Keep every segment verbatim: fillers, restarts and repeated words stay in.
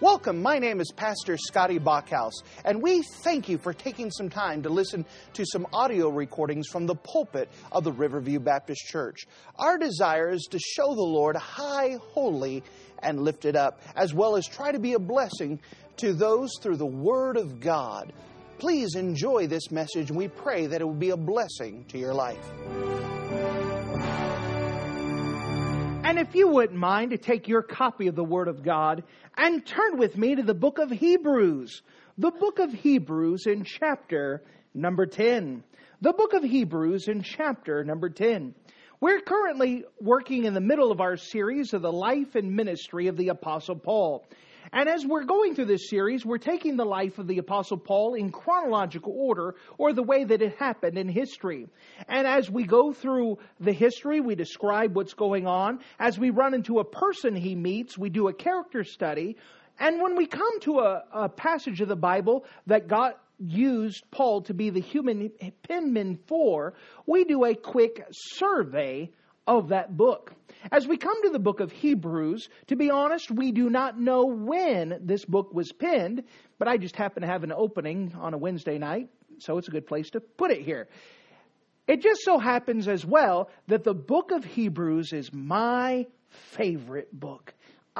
Welcome, my name is Pastor Scotty Bachhaus, and we thank you for taking some time to listen to some audio recordings from the pulpit of the Riverview Baptist Church. Our desire is to show the Lord high, holy, and lifted up, as well as try to be a blessing to those through the Word of God. Please enjoy this message, and we pray that it will be a blessing to your life. And if you wouldn't mind to take your copy of the Word of God and turn with me to the book of Hebrews. The book of Hebrews in chapter number ten. The book of Hebrews in chapter number ten. We're currently working in the middle of our series of the life and ministry of the Apostle Paul. And as we're going through this series, we're taking the life of the Apostle Paul in chronological order, or the way that it happened in history. And as we go through the history, we describe what's going on. As we run into a person he meets, we do a character study. And when we come to a, a passage of the Bible that God used Paul to be the human penman for, we do a quick survey of that book. As we come to the book of Hebrews, to be honest, we do not know when this book was penned, but I just happen to have an opening on a Wednesday night, so it's a good place to put it here. It just so happens as well that the book of Hebrews is my favorite book.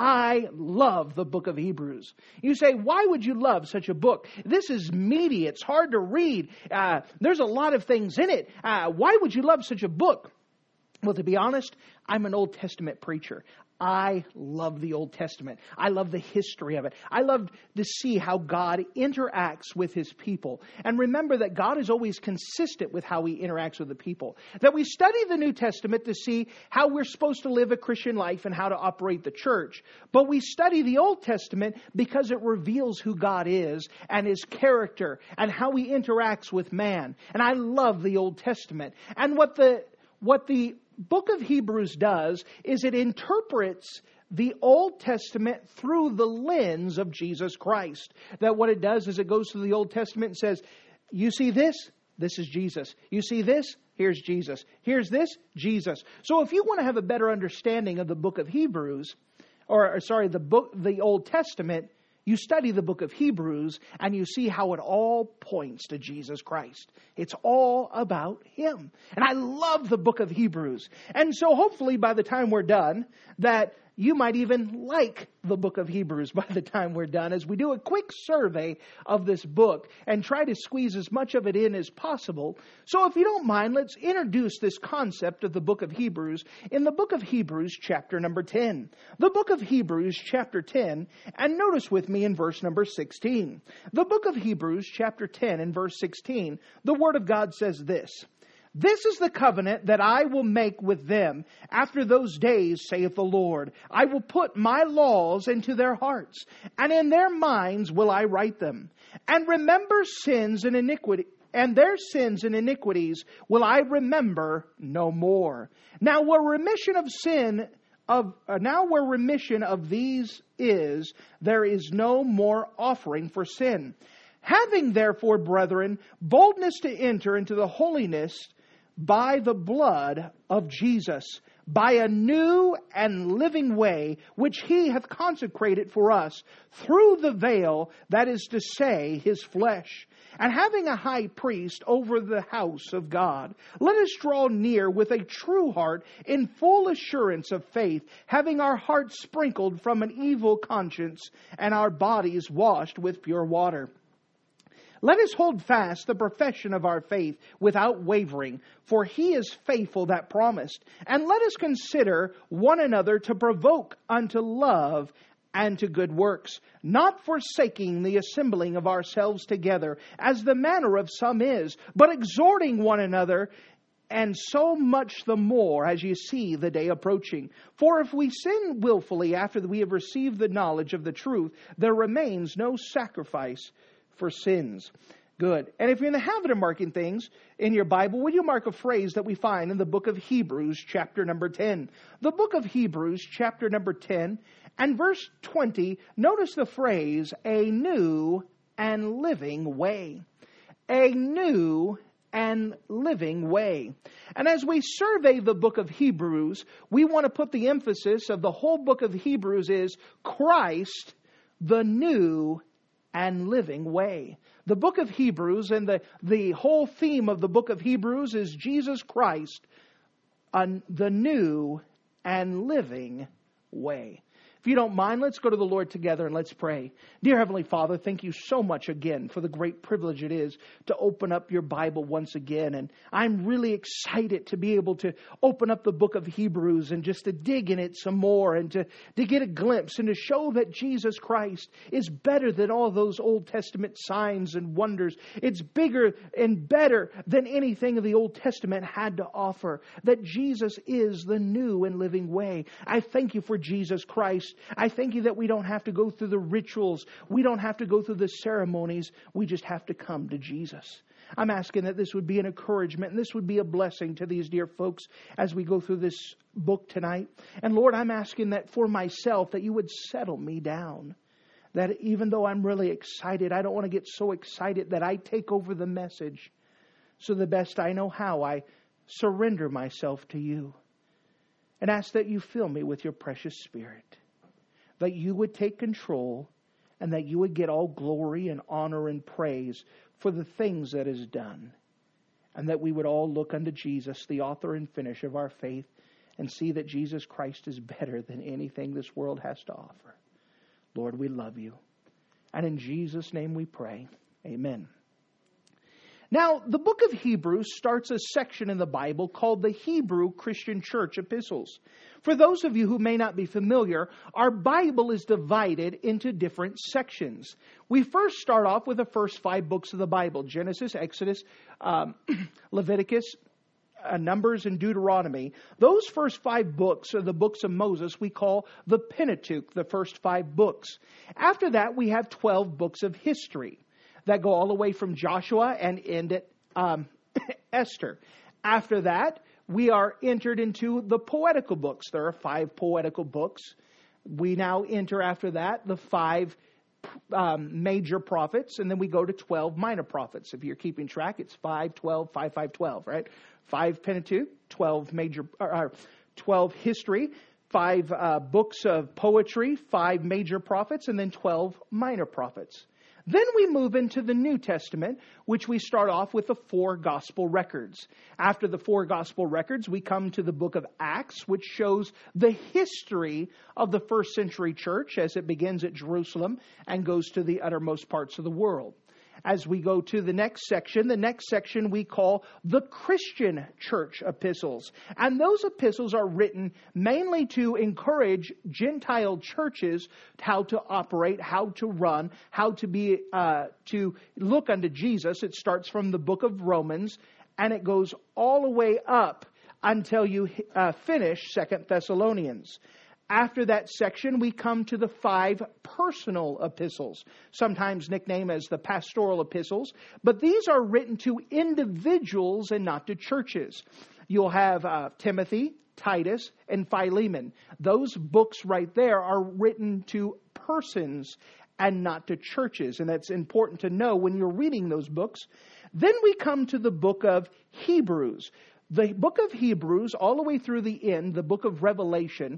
I love the book of Hebrews. You say, why would you love such a book? This is meaty. It's hard to read. Uh, there's a lot of things in it. Uh, why would you love such a book? Well, to be honest, I'm an Old Testament preacher. I love the Old Testament. I love the history of it. I love to see how God interacts with His people. And remember that God is always consistent with how He interacts with the people. That we study the New Testament to see how we're supposed to live a Christian life and how to operate the church. But we study the Old Testament because it reveals who God is and His character and how He interacts with man. And I love the Old Testament. And what the what the book of Hebrews does is it interprets the Old Testament through the lens of Jesus Christ. That what it does is it goes through the Old Testament and says, you see this? This is Jesus. You see this? Here's Jesus. Here's this? Jesus. So if you want to have a better understanding of the book of Hebrews, or, or sorry, the book, the Old Testament, you study the book of Hebrews and you see how it all points to Jesus Christ. It's all about Him. And I love the book of Hebrews. And so hopefully by the time we're done, that you might even like the book of Hebrews by the time we're done, as we do a quick survey of this book and try to squeeze as much of it in as possible. So if you don't mind, let's introduce this concept of the book of Hebrews in the book of Hebrews chapter number ten. The book of Hebrews chapter ten, and notice with me in verse number sixteen. The book of Hebrews chapter ten and verse sixteen, the Word of God says this. This is the covenant that I will make with them after those days, saith the Lord. I will put my laws into their hearts, and in their minds will I write them. And remember sins and iniquity, and their sins and iniquities will I remember no more. Now where remission of sin of uh, now where remission of these is, there is no more offering for sin. Having therefore, brethren, boldness to enter into the holiness by the blood of Jesus, by a new and living way, which He hath consecrated for us through the veil, that is to say, His flesh. And having a high priest over the house of God, let us draw near with a true heart in full assurance of faith, having our hearts sprinkled from an evil conscience and our bodies washed with pure water. Let us hold fast the profession of our faith without wavering, for He is faithful that promised. And let us consider one another to provoke unto love and to good works, not forsaking the assembling of ourselves together, as the manner of some is, but exhorting one another, and so much the more as you see the day approaching. For if we sin willfully after we have received the knowledge of the truth, there remains no sacrifice for sins. Good. And if you're in the habit of marking things in your Bible, would you mark a phrase that we find in the book of Hebrews, chapter number ten? The book of Hebrews, chapter number ten, and verse twenty, notice the phrase, a new and living way. A new and living way. And as we survey the book of Hebrews, we want to put the emphasis of the whole book of Hebrews is Christ the new and living way. The book of Hebrews, and the, the whole theme of the book of Hebrews is Jesus Christ, on the new and living way. If you don't mind, let's go to the Lord together and let's pray. Dear Heavenly Father, thank you so much again for the great privilege it is to open up your Bible once again. And I'm really excited to be able to open up the book of Hebrews and just to dig in it some more and to, to get a glimpse and to show that Jesus Christ is better than all those Old Testament signs and wonders. It's bigger and better than anything the Old Testament had to offer. That Jesus is the new and living way. I thank you for Jesus Christ. I thank you that we don't have to go through the rituals. We don't have to go through the ceremonies. We just have to come to Jesus. I'm asking that this would be an encouragement and this would be a blessing to these dear folks as we go through this book tonight. And Lord, I'm asking that for myself, that you would settle me down. That even though I'm really excited, I don't want to get so excited that I take over the message. So the best I know how, I surrender myself to you. And ask that you fill me with your precious Spirit. That you would take control and that you would get all glory and honor and praise for the things that is done. And that we would all look unto Jesus, the author and finisher of our faith, and see that Jesus Christ is better than anything this world has to offer. Lord, we love you. And in Jesus' name we pray. Amen. Now, the book of Hebrews starts a section in the Bible called the Hebrew Christian Church Epistles. For those of you who may not be familiar, our Bible is divided into different sections. We first start off with the first five books of the Bible: Genesis, Exodus, um, Leviticus, uh, Numbers, and Deuteronomy. Those first five books are the books of Moses we call the Pentateuch, the first five books. After that, we have twelve books of history that go all the way from Joshua and end at um, Esther. After that, we are entered into the poetical books. There are five poetical books. We now enter after that the five um, major prophets, and then we go to twelve minor prophets. If you're keeping track, it's five, twelve, five, five, twelve, right? Five Pentateuch, twelve major, or twelve history, five uh, books of poetry, five major prophets, and then twelve minor prophets. Then we move into the New Testament, which we start off with the four gospel records. After the four gospel records, we come to the book of Acts, which shows the history of the first century church as it begins at Jerusalem and goes to the uttermost parts of the world. As we go to the next section, the next section we call the Christian church epistles. And those epistles are written mainly to encourage Gentile churches how to operate, how to run, how to be, uh, to look unto Jesus. It starts from the book of Romans and it goes all the way up until you uh, finish Second Thessalonians. After that section, we come to the five personal epistles, sometimes nicknamed as the pastoral epistles. But these are written to individuals and not to churches. You'll have uh, Timothy, Titus, and Philemon. Those books right there are written to persons and not to churches. And that's important to know when you're reading those books. Then we come to the book of Hebrews. The book of Hebrews, all the way through the end, the book of Revelation,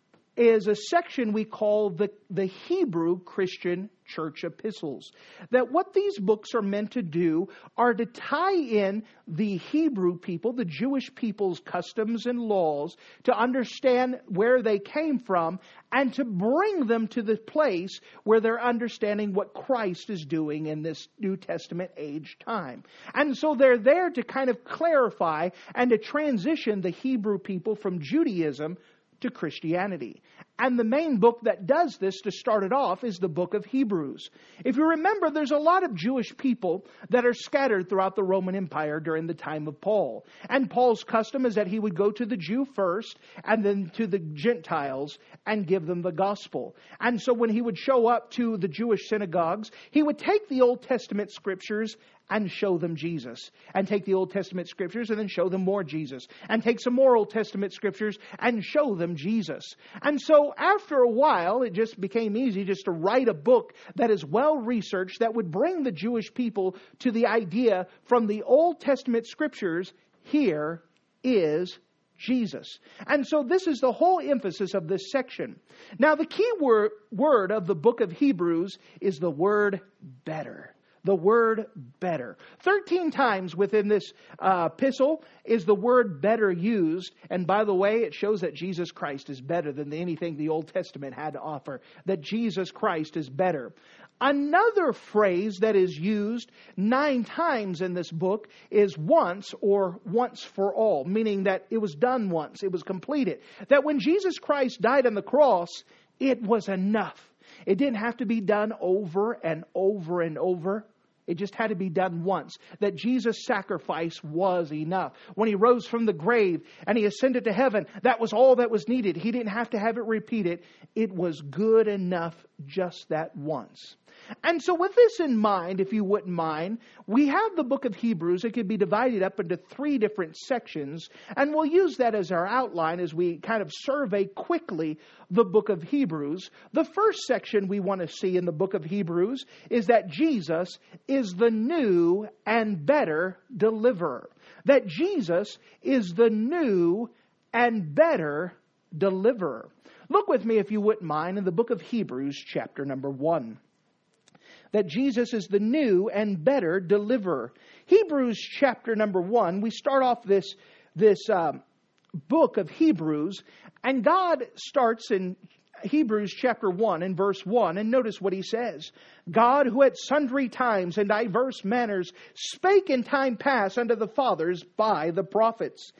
is a section we call the, the Hebrew Christian Church Epistles. That what these books are meant to do are to tie in the Hebrew people, the Jewish people's customs and laws, to understand where they came from and to bring them to the place where they're understanding what Christ is doing in this New Testament age time. And so they're there to kind of clarify and to transition the Hebrew people from Judaism to Christianity. And the main book that does this to start it off is the book of Hebrews. If you remember, there's a lot of Jewish people that are scattered throughout the Roman Empire during the time of Paul. And Paul's custom is that he would go to the Jew first and then to the Gentiles and give them the gospel. And so when he would show up to the Jewish synagogues, he would take the Old Testament scriptures and show them Jesus. And take the Old Testament scriptures and then show them more Jesus. And take some more Old Testament scriptures and show them Jesus. And so after a while, it just became easy just to write a book that is well researched that would bring the Jewish people to the idea from the Old Testament scriptures, here is Jesus. And so this is the whole emphasis of this section. Now the key word, word of the book of Hebrews is the word better. The word better. Thirteen times within this uh, epistle is the word better used. And by the way, it shows that Jesus Christ is better than anything the Old Testament had to offer. That Jesus Christ is better. Another phrase that is used nine times in this book is once or once for all, meaning that it was done once, it was completed. That when Jesus Christ died on the cross, it was enough. It didn't have to be done over and over and over. It just had to be done once. That Jesus' sacrifice was enough. When He rose from the grave and He ascended to heaven, that was all that was needed. He didn't have to have it repeated. It was good enough just that once. And so with this in mind, if you wouldn't mind, we have the book of Hebrews. It could be divided up into three different sections. And we'll use that as our outline as we kind of survey quickly the book of Hebrews. The first section we want to see in the book of Hebrews is that Jesus is the new and better deliverer. That Jesus is the new and better deliverer. Look with me, if you wouldn't mind, in the book of Hebrews, chapter number one. That Jesus is the new and better deliverer. Hebrews chapter number one, we start off this, this um, book of Hebrews, and God starts in Hebrews chapter one and verse one, and notice what He says. God, who at sundry times and diverse manners spake in time past unto the fathers by the prophets.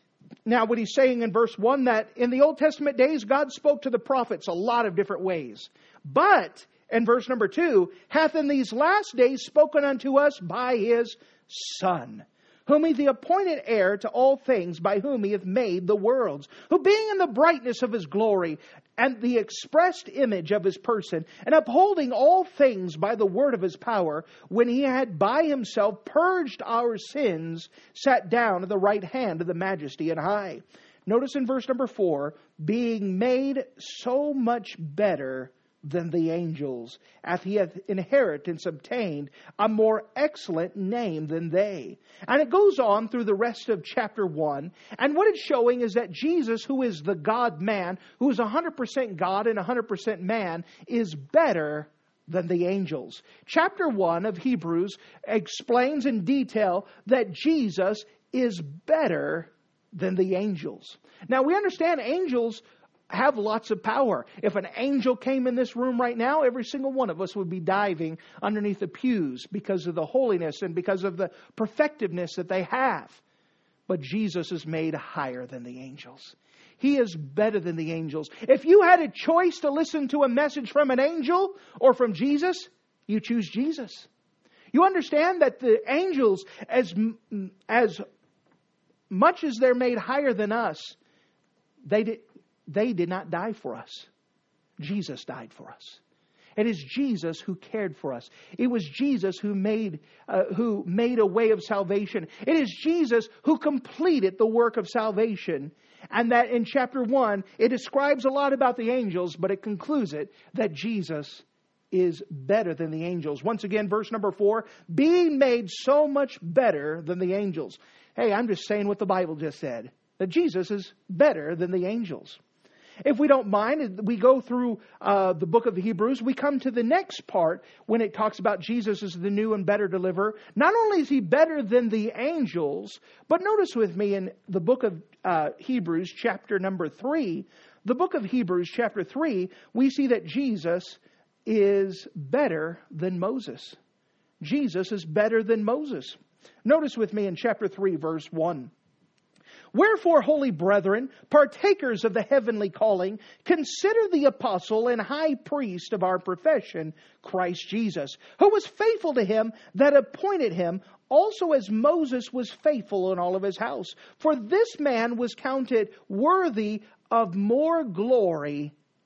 Now what He's saying in verse one, that in the Old Testament days, God spoke to the prophets a lot of different ways. But and verse number two, hath in these last days spoken unto us by His Son, whom He the appointed heir to all things, by whom He hath made the worlds, who being in the brightness of His glory, and the expressed image of His person, and upholding all things by the word of His power, when He had by Himself purged our sins, sat down at the right hand of the Majesty and high. Notice in verse number four, being made so much better than the angels, as He hath inheritance obtained a more excellent name than they. And it goes on through the rest of chapter one. And what it's showing is that Jesus, who is the God-man, who is one hundred percent God and one hundred percent man, is better than the angels. Chapter one of Hebrews explains in detail that Jesus is better than the angels. Now we understand angels have lots of power. If an angel came in this room right now, every single one of us would be diving underneath the pews because of the holiness and because of the perfectiveness that they have. But Jesus is made higher than the angels. He is better than the angels. If you had a choice to listen to a message from an angel or from Jesus, you choose Jesus. You understand that the angels, as, as much as they're made higher than us, they did They did not die for us. Jesus died for us. It is Jesus who cared for us. It was Jesus who made uh, who made a way of salvation. It is Jesus who completed the work of salvation. And that in chapter one, it describes a lot about the angels, but it concludes it that Jesus is better than the angels. Once again, verse number four, being made so much better than the angels. Hey, I'm just saying what the Bible just said. That Jesus is better than the angels. If we don't mind, we go through uh, the book of Hebrews. We come to the next part when it talks about Jesus as the new and better deliverer. Not only is He better than the angels, but notice with me in the book of uh, Hebrews chapter number three, the book of Hebrews chapter three, we see that Jesus is better than Moses. Jesus is better than Moses. Notice with me in chapter three, verse one. Wherefore, holy brethren, partakers of the heavenly calling, consider the apostle and high priest of our profession, Christ Jesus, who was faithful to Him that appointed Him, also as Moses was faithful in all of his house. For this man was counted worthy of more glory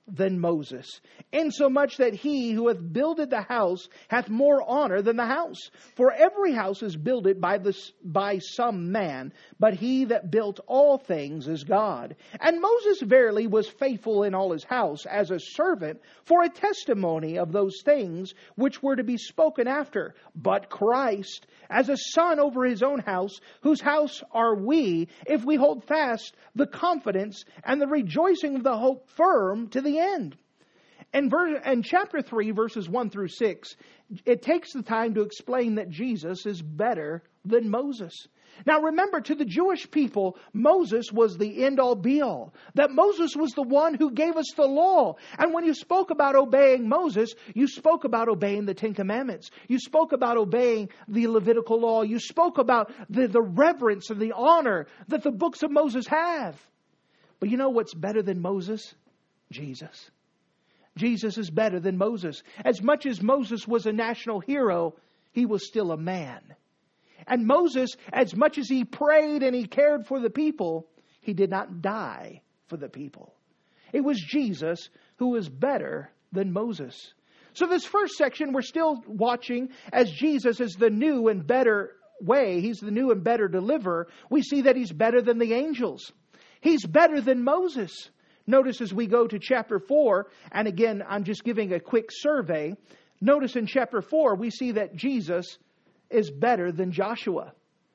than Moses, insomuch that he who hath builded the house hath more honor than the house. For every house is builded by the, by some man, but he that built all things is God. And Moses verily was faithful in all his house as a servant for a testimony of those things which were to be spoken after. But Christ as a son over his own house, whose house are we, if we hold fast the confidence and the rejoicing of the hope firm to the end. And verse, in chapter three, verses one through six, it takes the time to explain that Jesus is better than Moses. Now remember, to the Jewish people, Moses was the end-all be-all. That Moses was the one who gave us the law. And when you spoke about obeying Moses, you spoke about obeying the Ten Commandments. You spoke about obeying the Levitical law. You spoke about the, the reverence and the honor that the books of Moses have. But you know what's better than Moses? Jesus. Jesus is better than Moses. As much as Moses was a national hero, he was still a man. And Moses, as much as he prayed and he cared for the people, he did not die for the people. It was Jesus who was better than Moses. So this first section, we're still watching as Jesus is the new and better way. He's the new and better deliverer. We see that he's better than the angels. He's better than Moses. Notice as we go to chapter four, and again, I'm just giving a quick survey. Notice in chapter four, we see that Jesus is better than Joshua.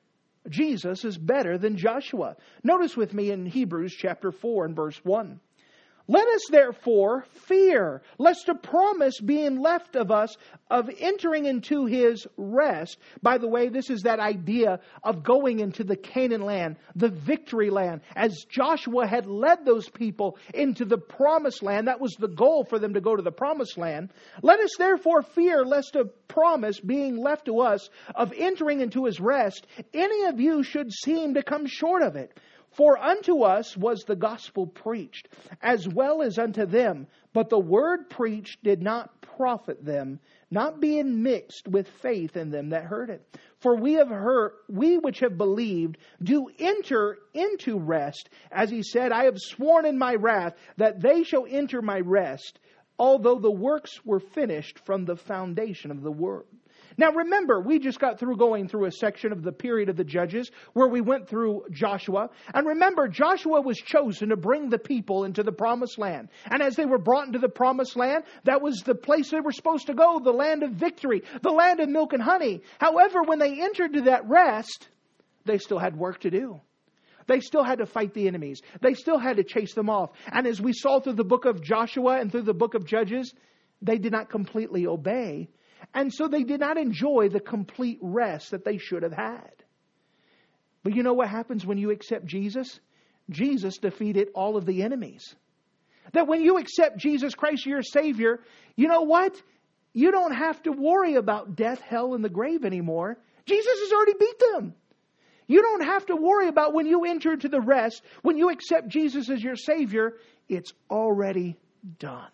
Jesus is better than Joshua. Notice with me in Hebrews chapter four and verse one. Let us therefore fear, lest a promise being left of us of entering into his rest. By the way, this is that idea of going into the Canaan land, the victory land. As Joshua had led those people into the promised land, that was the goal for them to go to the promised land. Let us therefore fear, lest a promise being left to us of entering into his rest, any of you should seem to come short of it. For unto us was the gospel preached, as well as unto them. But the word preached did not profit them, not being mixed with faith in them that heard it. For we have heard, we which have believed, do enter into rest. As he said, I have sworn in my wrath that they shall enter my rest, although the works were finished from the foundation of the world. Now remember, we just got through going through a section of the period of the Judges where we went through Joshua. And remember, Joshua was chosen to bring the people into the promised land. And as they were brought into the promised land, that was the place they were supposed to go, the land of victory, the land of milk and honey. However, when they entered to that rest, they still had work to do. They still had to fight the enemies. They still had to chase them off. And as we saw through the book of Joshua and through the book of Judges, they did not completely obey. And so they did not enjoy the complete rest that they should have had. But you know what happens when you accept Jesus? Jesus defeated all of the enemies. That when you accept Jesus Christ, your Savior, you know what? You don't have to worry about death, hell, and the grave anymore. Jesus has already beat them. You don't have to worry about when you enter into the rest, when you accept Jesus as your Savior, it's already done.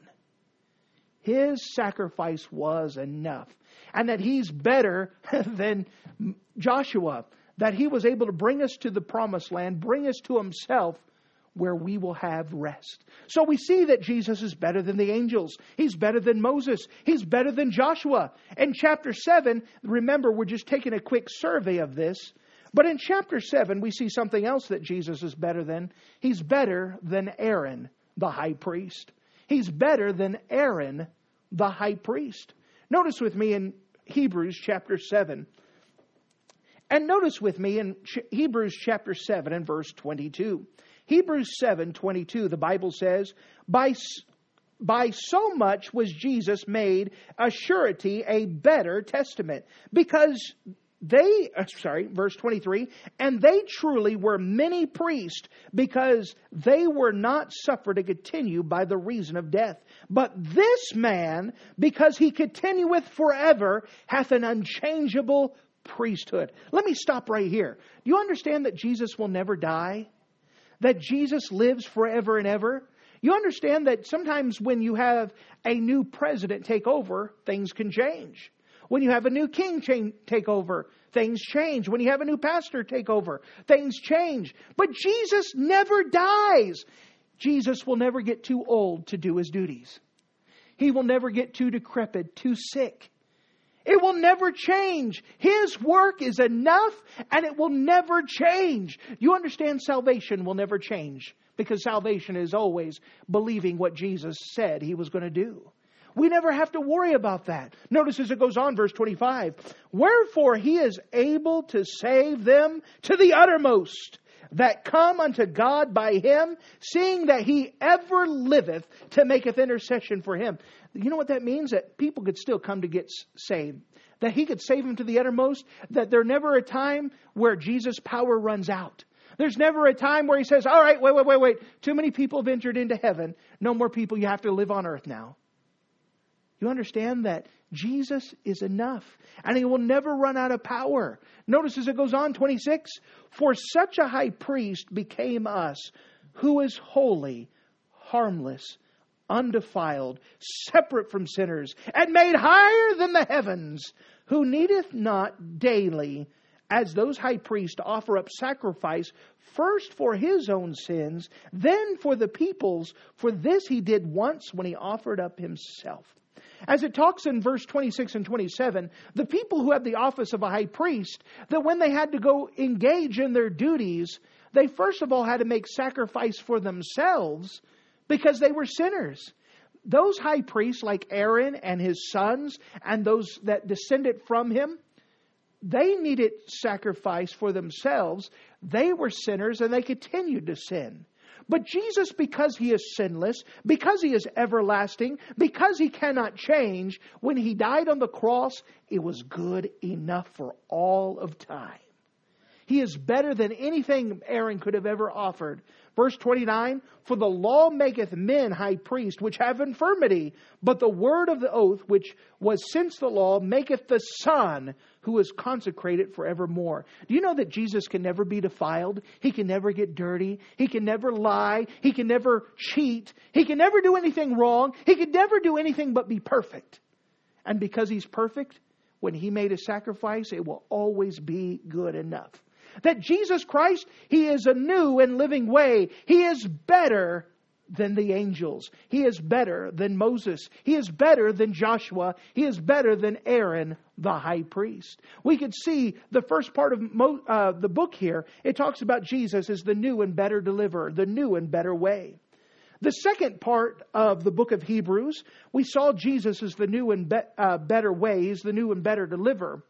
His sacrifice was enough. And that he's better than Joshua. That he was able to bring us to the promised land, bring us to himself, where we will have rest. So we see that Jesus is better than the angels. He's better than Moses. He's better than Joshua. In chapter seven, remember, we're just taking a quick survey of this. But in chapter seven, we see something else that Jesus is better than. He's better than Aaron, the high priest. He's better than Aaron, the high priest. Notice with me in Hebrews chapter seven. And notice with me in Hebrews chapter seven and verse twenty-two. Hebrews seven twenty-two, the Bible says, By, by so much was Jesus made a surety, a better testament. Because they, uh, sorry, verse twenty-three, and they truly were many priests, because they were not suffered to continue by the reason of death. But this man, because he continueth forever, hath an unchangeable priesthood. Let me stop right here. Do you understand that Jesus will never die? That Jesus lives forever and ever? You understand that sometimes when you have a new president take over, things can change. When you have a new king change, take over, things change. When you have a new pastor take over, things change. But Jesus never dies. Jesus will never get too old to do His duties. He will never get too decrepit, too sick. It will never change. His work is enough and it will never change. You understand, salvation will never change because salvation is always believing what Jesus said He was going to do. We never have to worry about that. Notice as it goes on, verse twenty-five. Wherefore He is able to save them to the uttermost that come unto God by Him, seeing that He ever liveth to maketh intercession for him. You know what that means? That people could still come to get saved. That He could save them to the uttermost. That there's never a time where Jesus' power runs out. There's never a time where He says, all right, wait, wait, wait, wait. Too many people have entered into heaven. No more people, you have to live on earth now. You understand that Jesus is enough. And He will never run out of power. Notice as it goes on, twenty-six. For such a high priest became us, who is holy, harmless, undefiled, separate from sinners, and made higher than the heavens, who needeth not daily, as those high priests, to offer up sacrifice, first for His own sins, then for the people's. For this He did once when He offered up Himself. As it talks in verse twenty-six and twenty-seven, the people who had the office of a high priest, that when they had to go engage in their duties, they first of all had to make sacrifice for themselves because they were sinners. Those high priests like Aaron and his sons and those that descended from him, they needed sacrifice for themselves. They were sinners and they continued to sin. But Jesus, because He is sinless, because He is everlasting, because He cannot change, when He died on the cross, it was good enough for all of time. He is better than anything Aaron could have ever offered. Verse twenty-nine, for the law maketh men high priests, which have infirmity, but the word of the oath, which was since the law, maketh the Son, who is consecrated forevermore. Do you know that Jesus can never be defiled? He can never get dirty. He can never lie. He can never cheat. He can never do anything wrong. He can never do anything but be perfect. And because He's perfect, when He made a sacrifice, it will always be good enough. That Jesus Christ, He is a new and living way. He is better than the angels. He is better than Moses. He is better than Joshua. He is better than Aaron, the high priest. We could see the first part of Mo, uh, the book here. It talks about Jesus as the new and better deliverer, the new and better way. The second part of the book of Hebrews, we saw Jesus as the new and be, uh, better way. He's the new and better deliverer.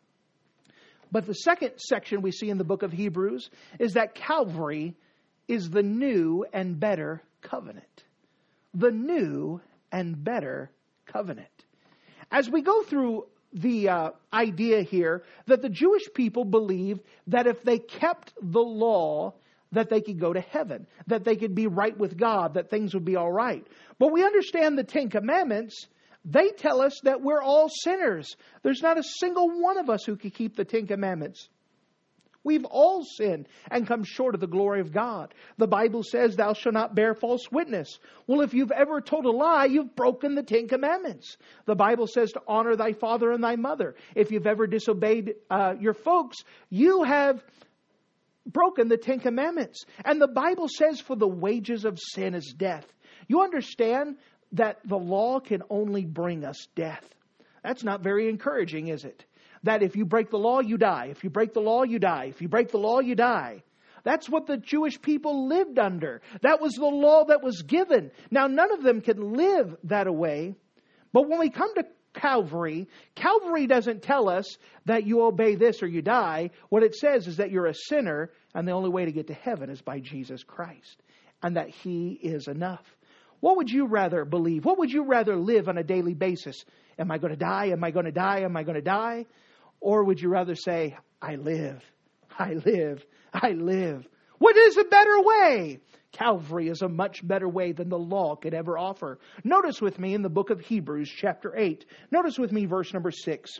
But the second section we see in the book of Hebrews is that Calvary is the new and better covenant. The new and better covenant. As we go through the uh, idea here that the Jewish people believed that if they kept the law, that they could go to heaven, that they could be right with God, that things would be all right. But we understand the Ten Commandments. They tell us that we're all sinners. There's not a single one of us who can keep the Ten Commandments. We've all sinned and come short of the glory of God. The Bible says, thou shalt not bear false witness. Well, if you've ever told a lie, you've broken the Ten Commandments. The Bible says to honor thy father and thy mother. If you've ever disobeyed uh, your folks, you have broken the Ten Commandments. And the Bible says, for the wages of sin is death. You understand that the law can only bring us death. That's not very encouraging, is it? That if you break the law, you die. If you break the law, you die. If you break the law, you die. That's what the Jewish people lived under. That was the law that was given. Now, none of them can live that way. But when we come to Calvary, Calvary doesn't tell us that you obey this or you die. What it says is that you're a sinner and the only way to get to heaven is by Jesus Christ. And that He is enough. What would you rather believe? What would you rather live on a daily basis? Am I going to die? Am I going to die? Am I going to die? Or would you rather say, I live, I live, I live? What is a better way? Calvary is a much better way than the law could ever offer. Notice with me in the book of Hebrews chapter eight. Notice with me verse number six.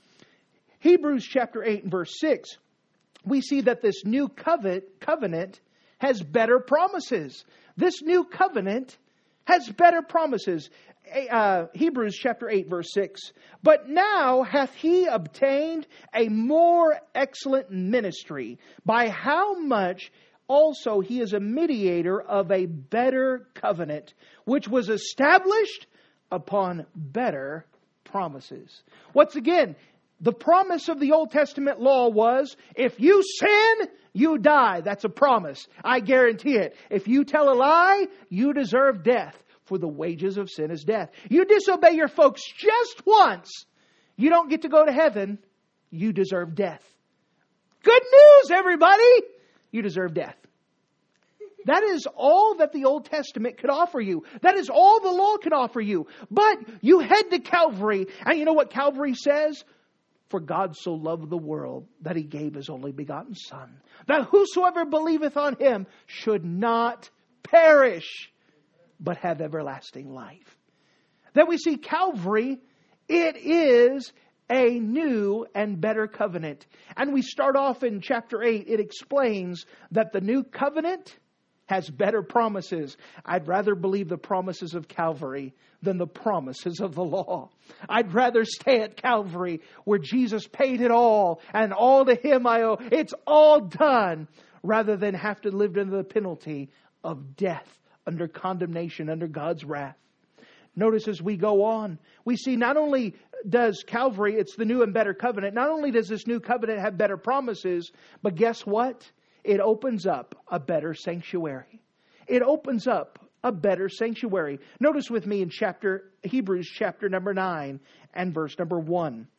Hebrews chapter eight and verse six. We see that this new covenant has better promises. This new covenant has better promises. Uh, Hebrews chapter eight verse six. But now hath He obtained a more excellent ministry, by how much also he is a mediator of a better covenant, which was established upon better promises. Once again, the promise of the Old Testament law was, if you sin, you die. That's a promise. I guarantee it. If you tell a lie, you deserve death. For the wages of sin is death. You disobey your folks just once, you don't get to go to heaven. You deserve death. Good news, everybody! You deserve death. That is all that the Old Testament could offer you. That is all the law could offer you. But you head to Calvary, and you know what Calvary says? For God so loved the world that He gave His only begotten Son, that whosoever believeth on Him should not perish, but have everlasting life. Then we see Calvary, it is a new and better covenant. And we start off in chapter eight. It explains that the new covenant has better promises. I'd rather believe the promises of Calvary than the promises of the law. I'd rather stay at Calvary where Jesus paid it all and all to Him I owe. It's all done, rather than have to live under the penalty of death, under condemnation, under God's wrath. Notice as we go on, we see not only does Calvary, it's the new and better covenant, not only does this new covenant have better promises, but guess what? It opens up a better sanctuary. It opens up a better sanctuary. Notice with me in chapter Hebrews chapter number nine and verse number one.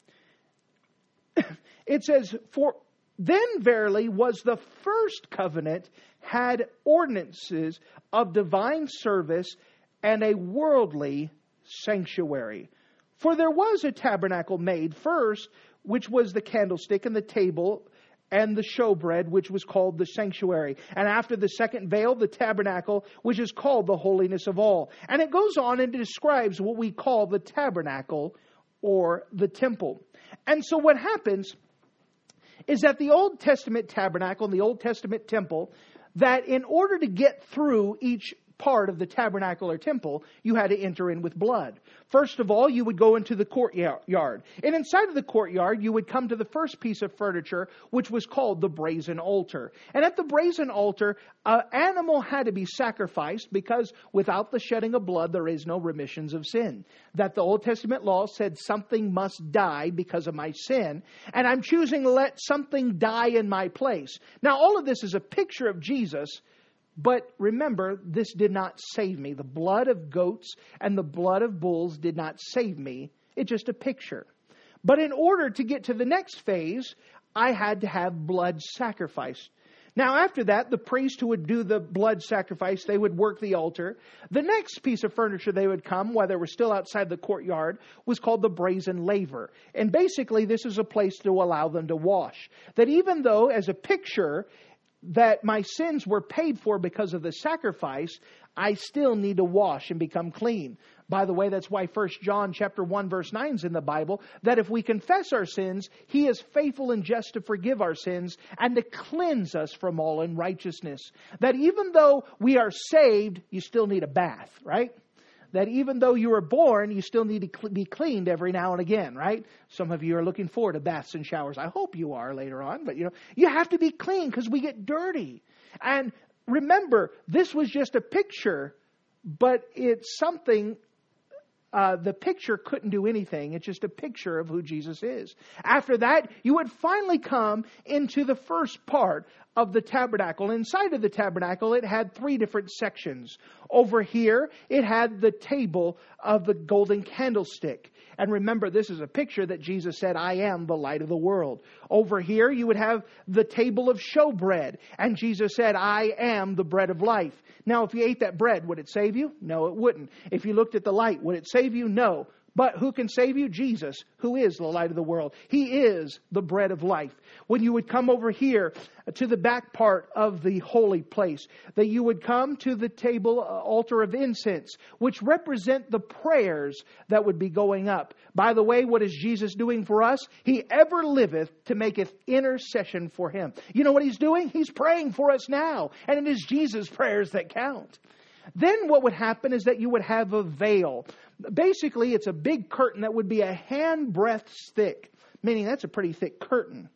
It says, for then verily was the first covenant had ordinances of divine service and a worldly sanctuary. For there was a tabernacle made first, which was the candlestick and the table and the showbread, which was called the sanctuary. And after the second veil, the tabernacle, which is called the holiness of all. And it goes on and describes what we call the tabernacle or the temple. And so what happens is that the Old Testament tabernacle and the Old Testament temple, that in order to get through each part of the tabernacle or temple, you had to enter in with blood. First of all, you would go into the courtyard. And inside of the courtyard, you would come to the first piece of furniture, which was called the brazen altar. And at the brazen altar, an animal had to be sacrificed, because without the shedding of blood, there is no remissions of sin. That the Old Testament law said something must die because of my sin, and I'm choosing to let something die in my place. Now, all of this is a picture of Jesus. But remember, this did not save me. The blood of goats and the blood of bulls did not save me. It's just a picture. But in order to get to the next phase, I had to have blood sacrificed. Now, after that, the priest who would do the blood sacrifice, they would work the altar. The next piece of furniture they would come, while they were still outside the courtyard, was called the brazen laver. And basically, this is a place to allow them to wash. That even though, as a picture, that my sins were paid for because of the sacrifice, I still need to wash and become clean. By the way, that's why First John chapter one verse nine is in the Bible, that if we confess our sins, He is faithful and just to forgive our sins and to cleanse us from all unrighteousness. That even though we are saved, you still need a bath, right? That even though you were born, you still need to be cleaned every now and again, right? Some of you are looking forward to baths and showers. I hope you are later on. But, you know, you have to be clean because we get dirty. And remember, this was just a picture, but it's something, uh, the picture couldn't do anything. It's just a picture of who Jesus is. After that, you would finally come into the first part of the tabernacle. Inside of the tabernacle, it had three different sections. Over here, it had the table of the golden candlestick. And remember, this is a picture that Jesus said, I am the light of the world. Over here, you would have the table of showbread. And Jesus said, I am the bread of life. Now, if you ate that bread, would it save you? No, it wouldn't. If you looked at the light, would it save you? No. But who can save you? Jesus, who is the light of the world. He is the bread of life. When you would come over here to the back part of the holy place, that you would come to the table, uh, altar of incense, which represent the prayers that would be going up. By the way, what is Jesus doing for us? He ever liveth to maketh intercession for Him. You know what He's doing? He's praying for us now. And it is Jesus' prayers that count. Then what would happen is that you would have a veil. Basically, it's a big curtain that would be a handbreadth thick, meaning that's a pretty thick curtain.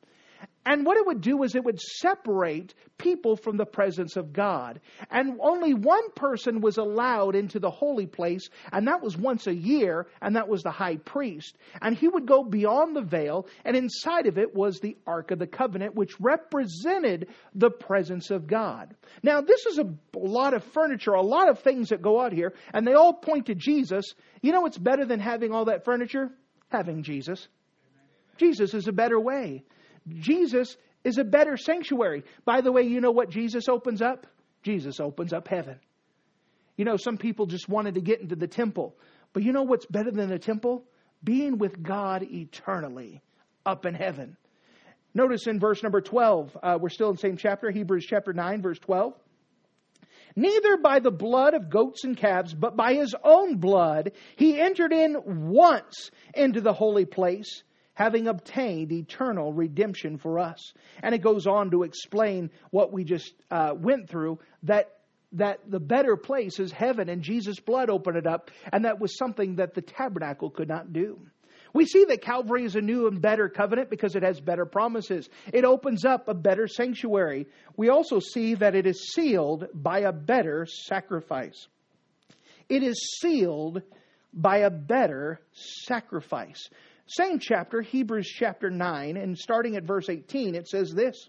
And what it would do is it would separate people from the presence of God. And only one person was allowed into the holy place, and that was once a year, and that was the high priest. And he would go beyond the veil, and inside of it was the Ark of the Covenant, which represented the presence of God. Now, this is a lot of furniture, a lot of things that go out here, and they all point to Jesus. You know what's better than having all that furniture? Having Jesus. Jesus is a better way. Jesus is a better sanctuary. By the way, you know what Jesus opens up? Jesus opens up heaven. You know, some people just wanted to get into the temple. But you know what's better than the temple? Being with God eternally up in heaven. Notice in verse number twelve, uh, we're still in the same chapter, Hebrews chapter nine, verse twelve. Neither by the blood of goats and calves, but by his own blood, he entered in once into the holy place, having obtained eternal redemption for us. And it goes on to explain what we just uh, went through, that that the better place is heaven, and Jesus' blood opened it up, and that was something that the tabernacle could not do. We see that Calvary is a new and better covenant because it has better promises. It opens up a better sanctuary. We also see that it is sealed by a better sacrifice. It is sealed by a better sacrifice. Same chapter, Hebrews chapter nine, and starting at verse eighteen, it says this.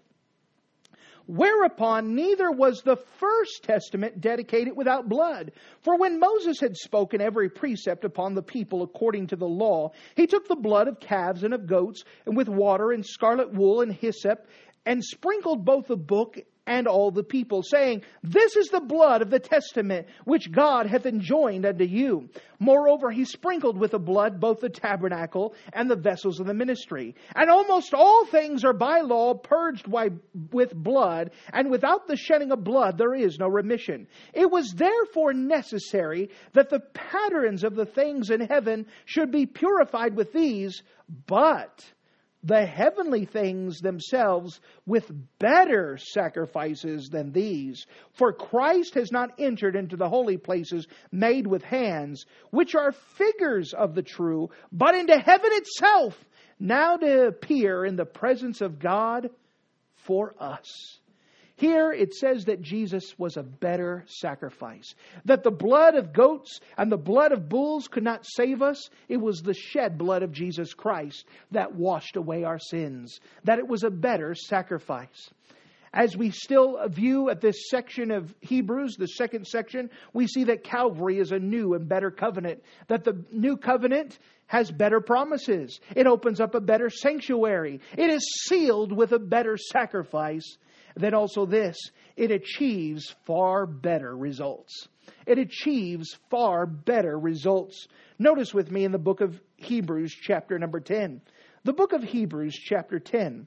Whereupon neither was the first testament dedicated without blood. For when Moses had spoken every precept upon the people according to the law, he took the blood of calves and of goats, and with water and scarlet wool and hyssop, and sprinkled both the book and all the people, saying, This is the blood of the testament which God hath enjoined unto you. Moreover, he sprinkled with the blood both the tabernacle and the vessels of the ministry. And almost all things are by law purged by, with blood, and without the shedding of blood there is no remission. It was therefore necessary that the patterns of the things in heaven should be purified with these, but the heavenly things themselves with better sacrifices than these. For Christ has not entered into the holy places made with hands, which are figures of the true, but into heaven itself, now to appear in the presence of God for us. Here it says that Jesus was a better sacrifice. That the blood of goats and the blood of bulls could not save us. It was the shed blood of Jesus Christ that washed away our sins. That it was a better sacrifice. As we still view at this section of Hebrews, the second section, we see that Calvary is a new and better covenant. That the new covenant has better promises. It opens up a better sanctuary. It is sealed with a better sacrifice. Then also this, it achieves far better results. It achieves far better results. Notice with me in the book of Hebrews chapter number ten. The book of Hebrews chapter ten.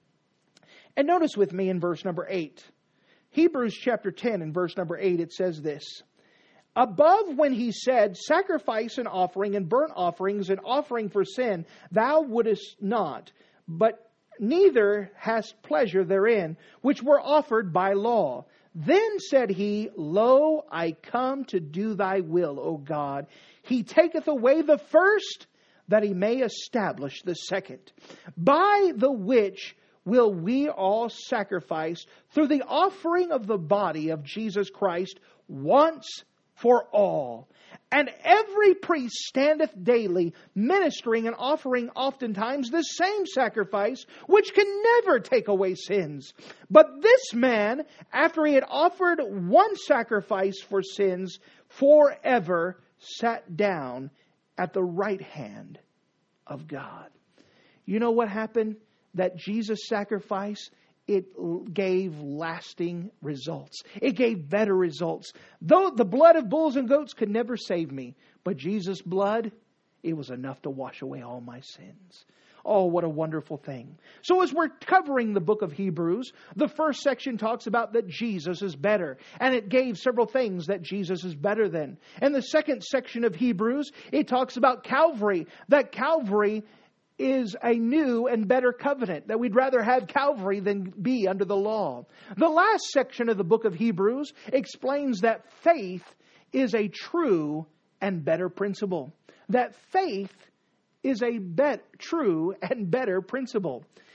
And notice with me in verse number eight. Hebrews chapter ten and verse number eight, it says this. Above when he said, Sacrifice and offering and burnt offerings and offering for sin, thou wouldest not, but neither hast pleasure therein, which were offered by law. Then said he, Lo, I come to do thy will, O God. He taketh away the first, that he may establish the second. By the which will we all sacrifice through the offering of the body of Jesus Christ once for all. And every priest standeth daily, ministering and offering oftentimes the same sacrifice, which can never take away sins. But this man, after he had offered one sacrifice for sins, forever sat down at the right hand of God. You know what happened? That Jesus' sacrifice, it gave lasting results. It gave better results. Though the blood of bulls and goats could never save me, but Jesus' blood, it was enough to wash away all my sins. Oh, what a wonderful thing. So as we're covering the book of Hebrews, the first section talks about that Jesus is better. And it gave several things that Jesus is better than. And the second section of Hebrews, it talks about Calvary. That Calvary is a new and better covenant, that we'd rather have Calvary than be under the law. The last section of the book of Hebrews explains that faith is a true and better principle. That faith is a bet, true and better principle.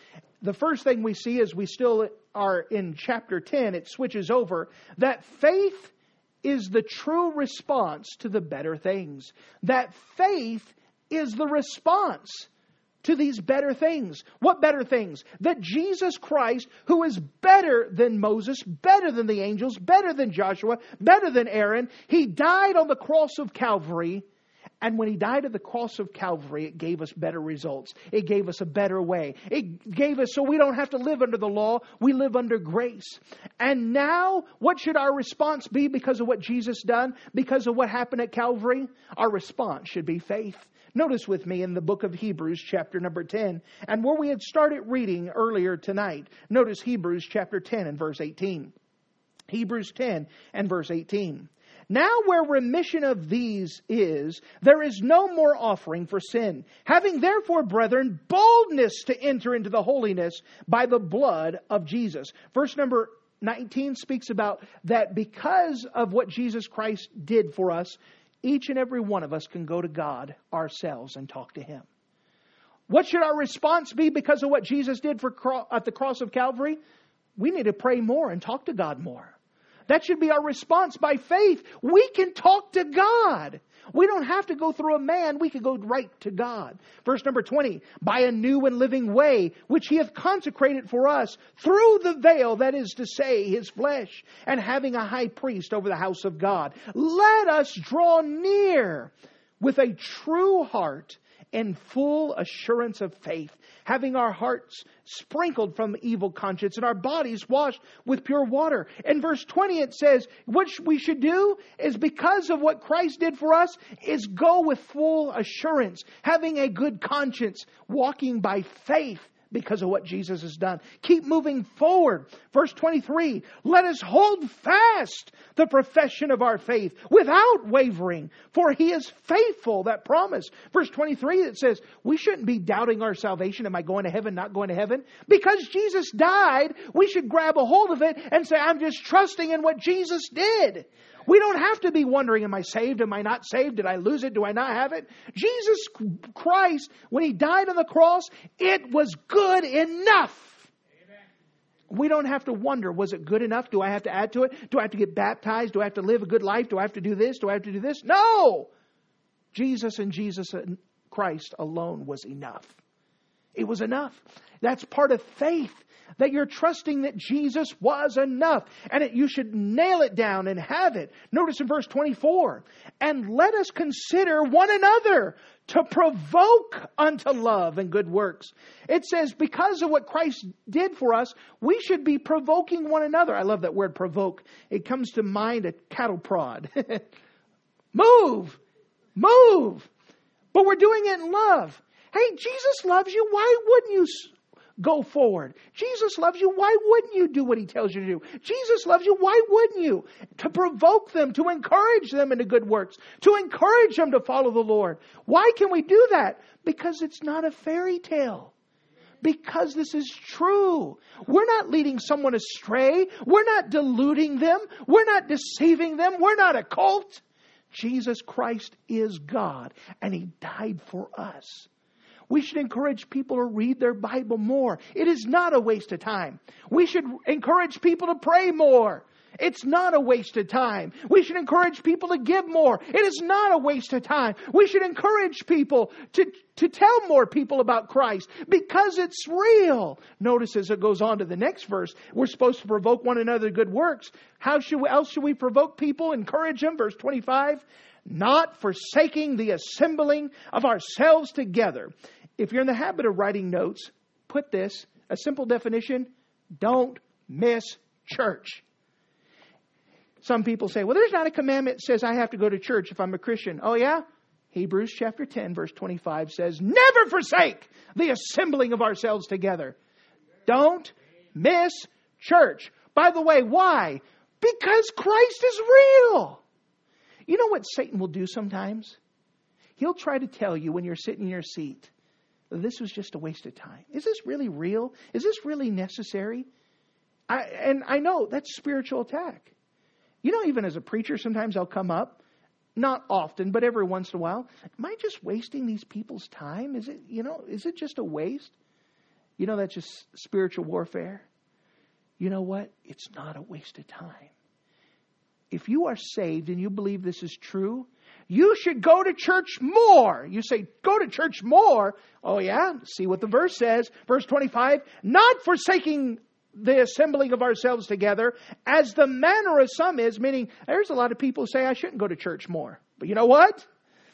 The first thing we see is we still are in chapter ten. It switches over that faith is the true response to the better things. That faith is the response to these better things. What better things? That Jesus Christ, who is better than Moses, better than the angels, better than Joshua, better than Aaron, He died on the cross of Calvary. And when He died at the cross of Calvary, it gave us better results. It gave us a better way. It gave us so we don't have to live under the law. We live under grace. And now, what should our response be because of what Jesus done? Because of what happened at Calvary? Our response should be faith. Notice with me in the book of Hebrews, chapter number ten, and where we had started reading earlier tonight. Notice Hebrews chapter ten and verse eighteen. Hebrews ten and verse eighteen. Now where remission of these is, there is no more offering for sin. Having therefore, brethren, boldness to enter into the holiness by the blood of Jesus. Verse number nineteen speaks about that because of what Jesus Christ did for us, each and every one of us can go to God ourselves and talk to Him. What should our response be because of what Jesus did for cro- at the cross of Calvary? We need to pray more and talk to God more. That should be our response by faith. We can talk to God. We don't have to go through a man. We can go right to God. Verse number twenty. By a new and living way, which He hath consecrated for us through the veil, that is to say, His flesh, and having a high priest over the house of God. Let us draw near with a true heart and full assurance of faith, having our hearts sprinkled from evil conscience and our bodies washed with pure water. In verse twenty it says, what we should do is because of what Christ did for us, is go with full assurance, having a good conscience, walking by faith because of what Jesus has done. Keep moving forward. Verse twenty-three, let us hold fast the profession of our faith without wavering, for He is faithful that promise. Verse twenty-three, it says, we shouldn't be doubting our salvation. Am I going to heaven, not going to heaven? Because Jesus died, we should grab a hold of it and say, I'm just trusting in what Jesus did. We don't have to be wondering, am I saved? Am I not saved? Did I lose it? Do I not have it? Jesus Christ, when He died on the cross, it was good enough. Amen. We don't have to wonder, was it good enough? Do I have to add to it? Do I have to get baptized? Do I have to live a good life? Do I have to do this? Do I have to do this? No! Jesus and Jesus Christ alone was enough. It was enough. That's part of faith. That you're trusting that Jesus was enough. And it, you should nail it down and have it. Notice in verse twenty-four. And let us consider one another to provoke unto love and good works. It says because of what Christ did for us, we should be provoking one another. I love that word provoke. It comes to mind a cattle prod. Move! Move! But we're doing it in love. Hey, Jesus loves you. Why wouldn't you go forward? Jesus loves you. Why wouldn't you do what He tells you to do? Jesus loves you. Why wouldn't you? To provoke them, to encourage them into good works, to encourage them to follow the Lord. Why can we do that? Because it's not a fairy tale. Because this is true. We're not leading someone astray. We're not deluding them. We're not deceiving them. We're not a cult. Jesus Christ is God, and He died for us. We should encourage people to read their Bible more. It is not a waste of time. We should encourage people to pray more. It's not a waste of time. We should encourage people to give more. It is not a waste of time. We should encourage people to, to tell more people about Christ because it's real. Notice as it goes on to the next verse, we're supposed to provoke one another to good works. How should we, else should we provoke people? Encourage them. Verse twenty-five, not forsaking the assembling of ourselves together. If you're in the habit of writing notes, put this, a simple definition, don't miss church. Some people say, well, there's not a commandment that says I have to go to church if I'm a Christian. Oh yeah? Hebrews chapter ten verse twenty-five says, never forsake the assembling of ourselves together. Don't miss church. By the way, why? Because Christ is real. You know what Satan will do sometimes? He'll try to tell you when you're sitting in your seat, this was just a waste of time. Is this really real? Is this really necessary? I, and I know that's spiritual attack. You know, even as a preacher, sometimes I'll come up, not often, but every once in a while. Am I just wasting these people's time? Is it, you know, is it just a waste? You know, that's just spiritual warfare. You know what? It's not a waste of time. If you are saved and you believe this is true, you should go to church more. You say, go to church more. Oh yeah? See what the verse says. Verse twenty-five, not forsaking the assembling of ourselves together, as the manner of some is, meaning there's a lot of people who say I shouldn't go to church more. But you know what?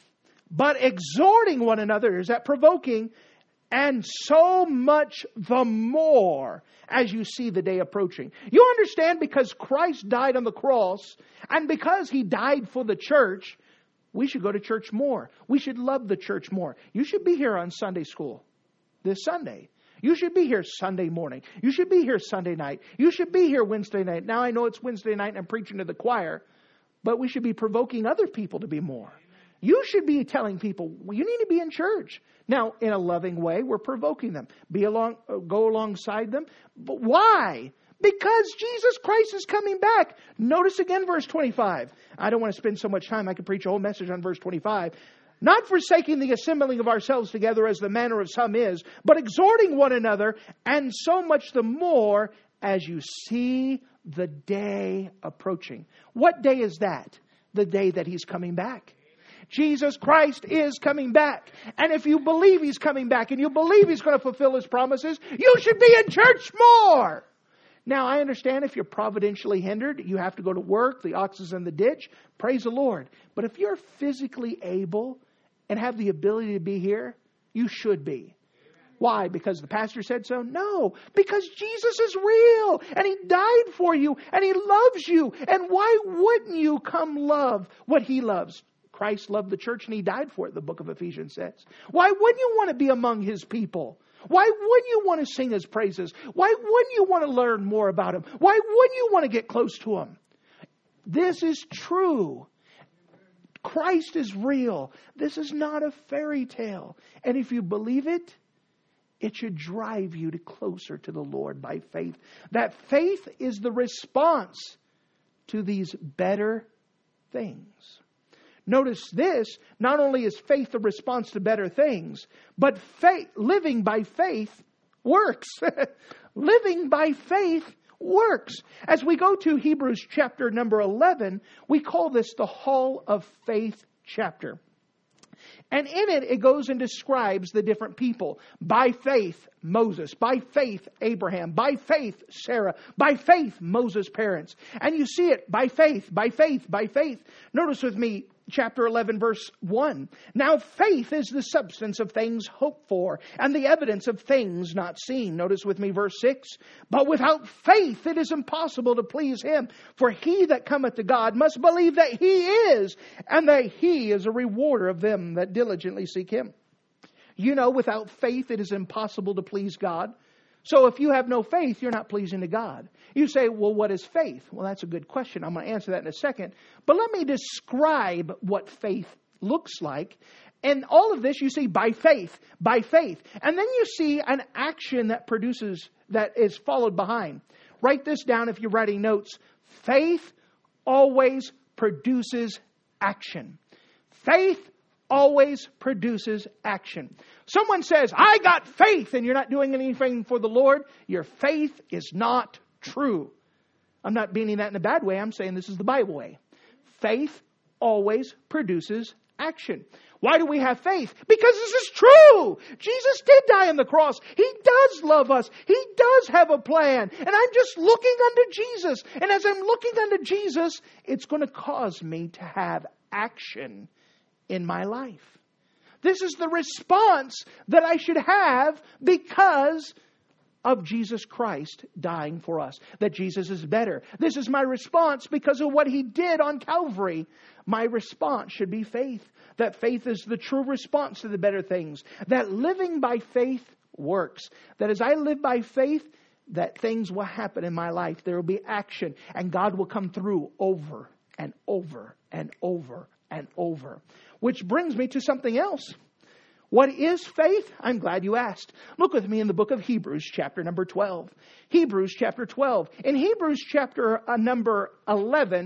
But exhorting one another, is that provoking? And so much the more as you see the day approaching. You understand, because Christ died on the cross, and because He died for the church, we should go to church more. We should love the church more. You should be here on Sunday school this Sunday. You should be here Sunday morning. You should be here Sunday night. You should be here Wednesday night. Now I know it's Wednesday night and I'm preaching to the choir, but we should be provoking other people to be more. You should be telling people, well, you need to be in church. Now, in a loving way, we're provoking them. Be along, go alongside them. But why? Because Jesus Christ is coming back. Notice again verse twenty-five. I don't want to spend so much time. I could preach a whole message on verse twenty-five. Not forsaking the assembling of ourselves together as the manner of some is, but exhorting one another, and so much the more as you see the day approaching. What day is that? The day that He's coming back. Jesus Christ is coming back. And if you believe He's coming back and you believe He's going to fulfill His promises, you should be in church more. Now, I understand if you're providentially hindered, you have to go to work, the ox is in the ditch. Praise the Lord. But if you're physically able and have the ability to be here, you should be. Why? Because the pastor said so? No. Because Jesus is real. And He died for you. And He loves you. And why wouldn't you come love what He loves? Christ loved the church and He died for it, the book of Ephesians says. Why wouldn't you want to be among His people? Why wouldn't you want to sing His praises? Why wouldn't you want to learn more about Him? Why wouldn't you want to get close to Him? This is true. Christ is real. This is not a fairy tale. And if you believe it, it should drive you to closer to the Lord by faith. That faith is the response to these better things. Notice this, not only is faith the response to better things, but faith, living by faith works. Living by faith works. As we go to Hebrews chapter number eleven, we call this the Hall of Faith chapter. And in it, it goes and describes the different people. By faith, Moses. By faith, Abraham. By faith, Sarah. By faith, Moses' parents. And you see it by faith, by faith, by faith. Notice with me, chapter eleven, verse one. Now faith is the substance of things hoped for, and the evidence of things not seen. Notice with me, verse six. But without faith it is impossible to please Him. For he that cometh to God must believe that He is, and that He is a rewarder of them that diligently seek Him. You know, without faith it is impossible to please God. So if you have no faith, you're not pleasing to God. You say, well, what is faith? Well, that's a good question. I'm going to answer that in a second. But let me describe what faith looks like. And all of this you see by faith, by faith. And then you see an action that produces, that is followed behind. Write this down if you're writing notes. Faith always produces action. Faith always produces action. Someone says, I got faith, and you're not doing anything for the Lord. Your faith is not true. I'm not meaning that in a bad way. I'm saying this is the Bible way. Faith always produces action. Why do we have faith? Because this is true. Jesus did die on the cross. He does love us. He does have a plan. And I'm just looking unto Jesus. And as I'm looking unto Jesus, it's going to cause me to have action in my life. This is the response that I should have because of Jesus Christ dying for us. That Jesus is better. This is my response because of what He did on Calvary. My response should be faith. That faith is the true response to the better things. That living by faith works. That as I live by faith, that things will happen in my life. There will be action. And God will come through over and over and over and over. Which brings me to something else. What is faith? I'm glad you asked. Look with me in the book of Hebrews, chapter number twelve. Hebrews chapter twelve. In Hebrews chapter uh, number eleven,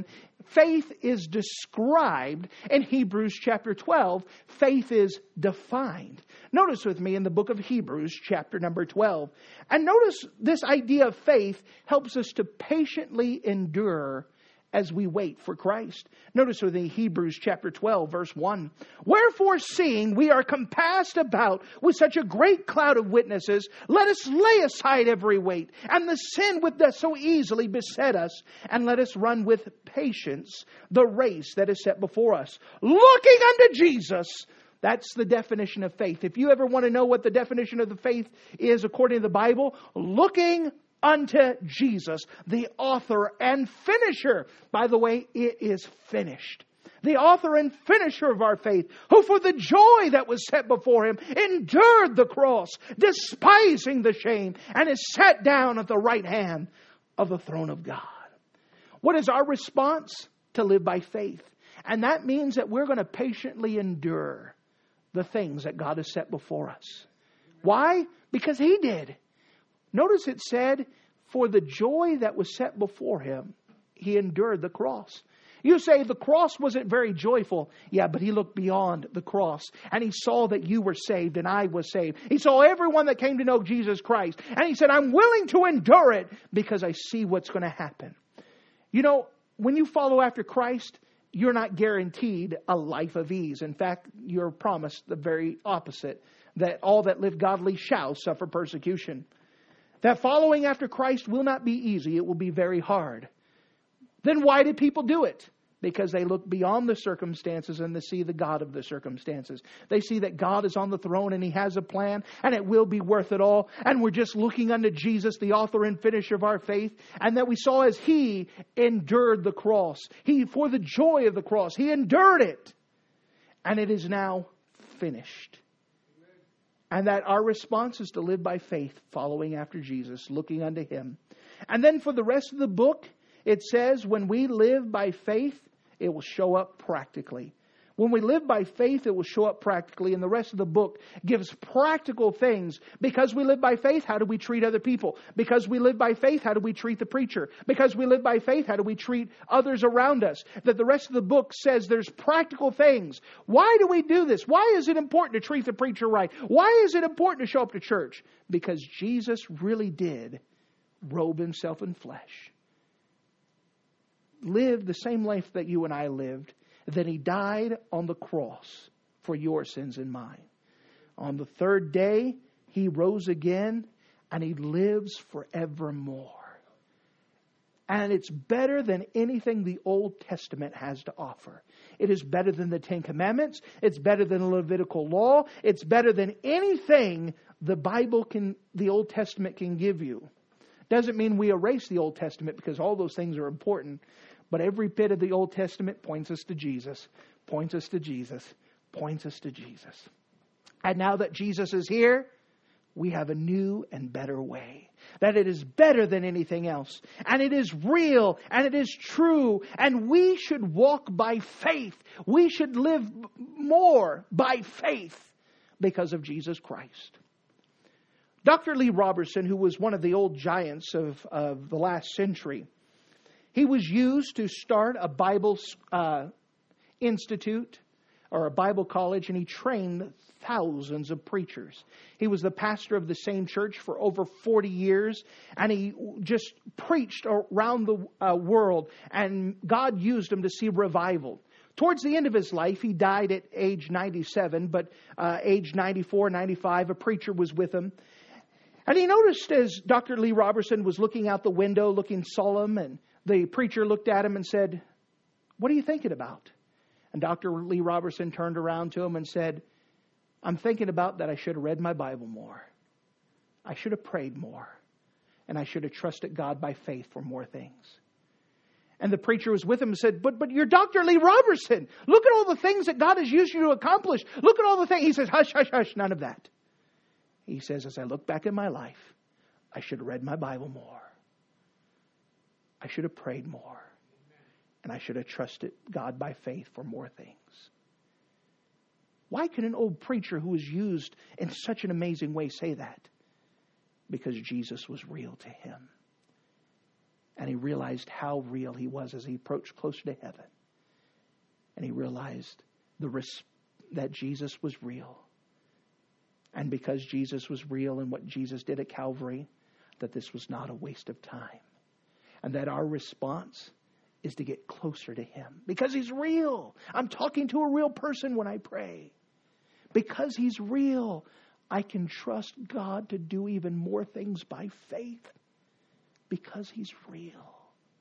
faith is described in Hebrews chapter twelve, faith is defined. Notice with me in the book of Hebrews chapter number twelve. And notice this idea of faith helps us to patiently endure as we wait for Christ. Notice with me Hebrews chapter twelve verse one. Wherefore, seeing we are compassed about with such a great cloud of witnesses, let us lay aside every weight and the sin which doth so easily beset us, and let us run with patience the race that is set before us, looking unto Jesus. That's the definition of faith. If you ever want to know what the definition of the faith is according to the Bible, looking unto Jesus, the author and finisher. By the way, it is finished. The author and finisher of our faith, who for the joy that was set before him endured the cross, despising the shame, and is sat down at the right hand of the throne of God. What is our response? To live by faith. And that means that we're going to patiently endure the things that God has set before us. Why? Because He did. Notice it said, for the joy that was set before Him, He endured the cross. You say the cross wasn't very joyful. Yeah, but He looked beyond the cross. And He saw that you were saved and I was saved. He saw everyone that came to know Jesus Christ. And He said, I'm willing to endure it because I see what's going to happen. You know, when you follow after Christ, you're not guaranteed a life of ease. In fact, you're promised the very opposite. That all that live godly shall suffer persecution. That following after Christ will not be easy. It will be very hard. Then why do people do it? Because they look beyond the circumstances and they see the God of the circumstances. They see that God is on the throne and He has a plan and it will be worth it all. And we're just looking unto Jesus, the author and finisher of our faith. And that we saw as He endured the cross. He, for the joy of the cross, He endured it. And it is now finished. And that our response is to live by faith, following after Jesus, looking unto Him. And then for the rest of the book, it says when we live by faith, it will show up practically. When we live by faith, it will show up practically. And the rest of the book gives practical things. Because we live by faith, how do we treat other people? Because we live by faith, how do we treat the preacher? Because we live by faith, how do we treat others around us? That the rest of the book says there's practical things. Why do we do this? Why is it important to treat the preacher right? Why is it important to show up to church? Because Jesus really did robe Himself in flesh. Lived the same life that you and I lived. Then He died on the cross for your sins and mine. On the third day, He rose again and He lives forevermore. And it's better than anything the Old Testament has to offer. It is better than the Ten Commandments. It's better than the Levitical law. It's better than anything the Bible can, the Old Testament can give you. Doesn't mean we erase the Old Testament because all those things are important. But every bit of the Old Testament points us to Jesus, points us to Jesus, points us to Jesus. And now that Jesus is here, we have a new and better way. That it is better than anything else. And it is real and it is true. And we should walk by faith. We should live more by faith because of Jesus Christ. Doctor Lee Roberson, who was one of the old giants of, of the last century, he was used to start a Bible uh, institute or a Bible college, and he trained thousands of preachers. He was the pastor of the same church for over forty years, and he just preached around the uh, world, and God used him to see revival. Towards the end of his life, he died at age ninety-seven, but uh, age ninety-four, ninety-five, a preacher was with him. And he noticed as Doctor Lee Roberson was looking out the window, looking solemn, and the preacher looked at him and said, "What are you thinking about?" And Doctor Lee Roberson turned around to him and said, "I'm thinking about that I should have read my Bible more. I should have prayed more. And I should have trusted God by faith for more things." And the preacher was with him and said, but, but you're Doctor Lee Roberson. Look at all the things that God has used you to accomplish. Look at all the things. He says, hush, hush, hush, none of that. He says, as I look back in my life, I should have read my Bible more. I should have prayed more. And I should have trusted God by faith for more things. Why can an old preacher who was used in such an amazing way say that? Because Jesus was real to him. And he realized how real he was as he approached closer to heaven. And he realized the res- that Jesus was real. And because Jesus was real and what Jesus did at Calvary, that this was not a waste of time. And that our response is to get closer to him. Because he's real. I'm talking to a real person when I pray. Because he's real, I can trust God to do even more things by faith. Because he's real.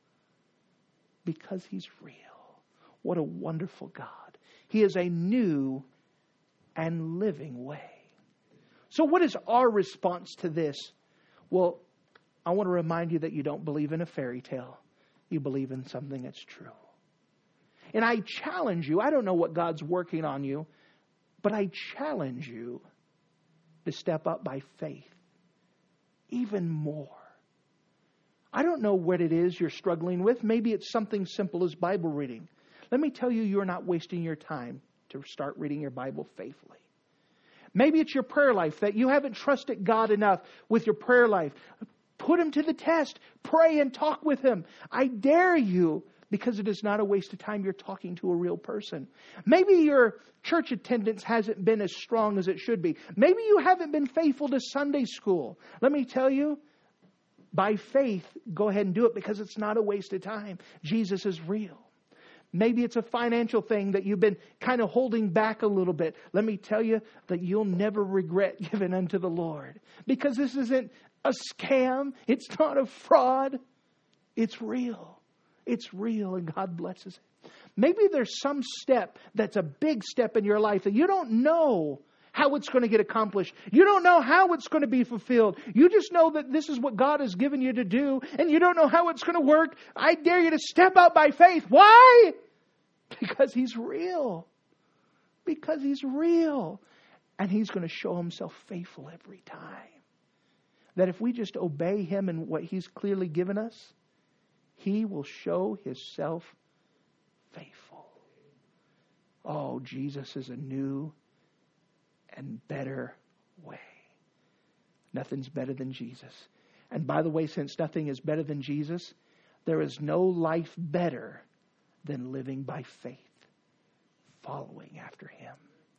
Because he's real. What a wonderful God. He is a new and living way. So what is our response to this? Well, I want to remind you that you don't believe in a fairy tale. You believe in something that's true. And I challenge you, I don't know what God's working on you, but I challenge you to step up by faith even more. I don't know what it is you're struggling with. Maybe it's something simple as Bible reading. Let me tell you, you're not wasting your time to start reading your Bible faithfully. Maybe it's your prayer life, that you haven't trusted God enough with your prayer life. Put him to the test. Pray and talk with him. I dare you, because it is not a waste of time. You're talking to a real person. Maybe your church attendance hasn't been as strong as it should be. Maybe you haven't been faithful to Sunday school. Let me tell you, by faith, go ahead and do it, because it's not a waste of time. Jesus is real. Maybe it's a financial thing that you've been kind of holding back a little bit. Let me tell you that you'll never regret giving unto the Lord. Because this isn't a scam. It's not a fraud. It's real. It's real, and God blesses it. Maybe there's some step that's a big step in your life that you don't know how it's going to get accomplished. You don't know how it's going to be fulfilled. You just know that this is what God has given you to do, and you don't know how it's going to work. I dare you to step out by faith. Why? Because he's real. Because he's real. And he's going to show himself faithful every time. That if we just obey him and what he's clearly given us, he will show himself faithful. Oh, Jesus is a new and better way. Nothing's better than Jesus. And by the way, since nothing is better than Jesus, there is no life better than living by faith, following after him.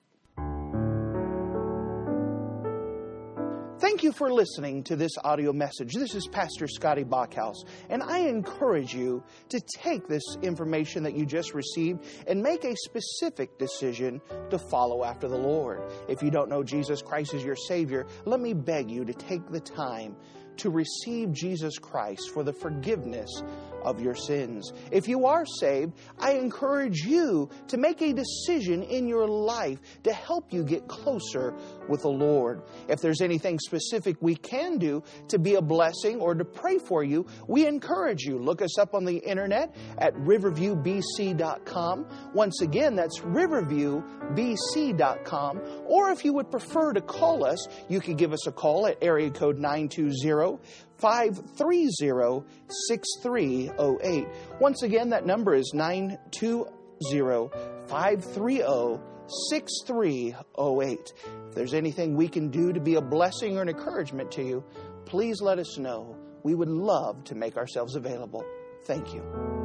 Thank you for listening to this audio message. This is Pastor Scotty Bachhaus, and I encourage you to take this information that you just received and make a specific decision to follow after the Lord. If you don't know Jesus Christ as your Savior, let me beg you to take the time to receive Jesus Christ for the forgiveness of your sins. If you are saved, I encourage you to make a decision in your life to help you get closer with the Lord. If there's anything specific we can do to be a blessing or to pray for you, we encourage you. Look us up on the internet at riverview b c dot com. Once again, that's riverview b c dot com. Or if you would prefer to call us, you can give us a call at area code nine two zero, five three zero, six three zero eight. Once again, that number is nine two zero, five three zero, six three zero eight. If there's anything we can do to be a blessing or an encouragement to you, please let us know. We would love to make ourselves available. Thank you.